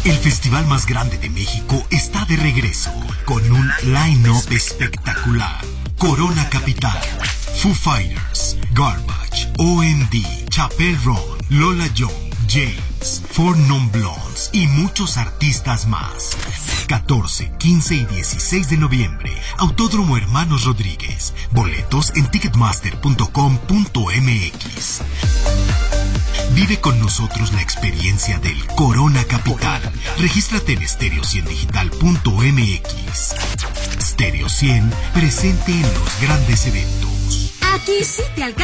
El festival más grande de México está de regreso con un line-up espectacular. Corona Capital, Foo Fighters, Garbage, OMD, Chappell Roan, Lola Young, James, Four Non Blondes y muchos artistas más. 14, 15 y 16 de noviembre, Autódromo Hermanos Rodríguez. Boletos en ticketmaster.com.mx. Vive con nosotros la experiencia del Corona Capital. Regístrate en stereo100digital.mx. Stereo 100, presente en los grandes eventos. Aquí sí te alcanza.